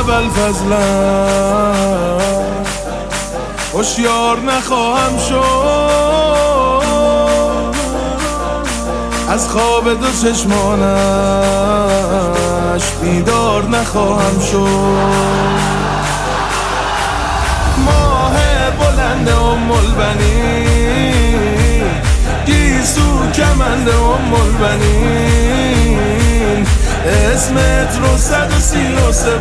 ابوالفضلم، هوشیار نخواهم شد، از خواب دو چشمانش بیدار نخواهم شد. ماه بلند البنین، گیسو کمند البنین، اسمت رو 133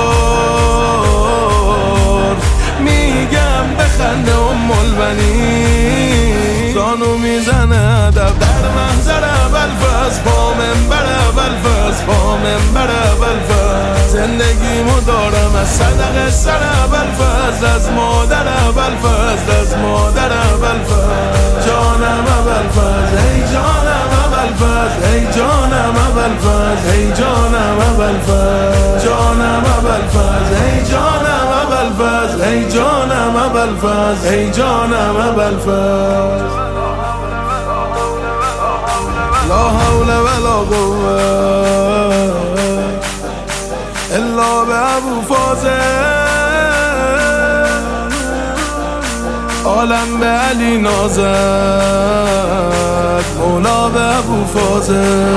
بار میگم بخنده البنین. زانو میزنه ادب در محضر ابوالفضل، با منبر ابوالفضل، با منبر ابوالفضل. زندگیمو دارم از صدقه سر ابوالفضل، از مادر ابوالفضل، از مادر ابوالفضل. جانم ابوالفضل، ای جانم ابوالفضل، ای جانم ابوالفضل، ای جانم ابوالفضل. جانم ابوالفضل، ای جانم ابوالفضل، ای جانم ابوالفضل، ای جانم ابوالفضل. لا حول ولا قوة الا بابوالفاضل، عالم به علی نازد، مولا به ابوالفاضل.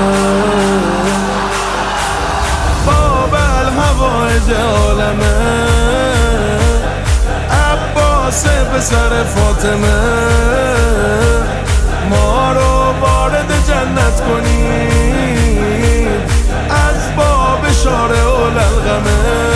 باب الحوائج عالمه، عباس پسر فاطمه، ما رو وارد جنت کنید از باب شارع الغمه.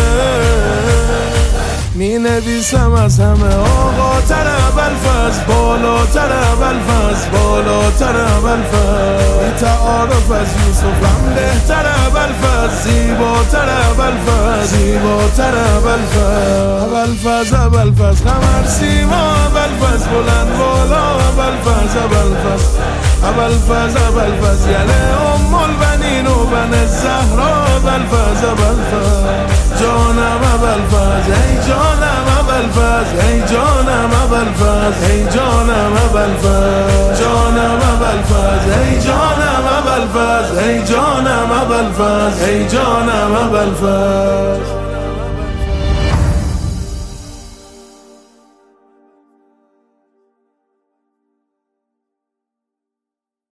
می نویسم از همه آقا تر ابوالفضل، بالاتر ابوالفضل، بالاتر ابوالفضل. بی تعارف از یوسفم بهتر ابوالفضل، زیباتر ابوالفضل، زیباتر ابوالفضل. ابوالفضل ابوالفضل قمر سیما، ابوالفضل بلند بالا، ابوالفضل ابوالفضل، ابوالفضل ابوالفضل. یله البنین و بن الزهرا، ابوالفضل ابوالفضل. جانم ابوالفضل، ای جانم ابوالفضل، ای جانم ابوالفضل، ای جانم ابوالفضل. جانم ابوالفضل، ای جانم ابوالفضل، ای جانم ابوالفضل، ای جانم ابوالفضل.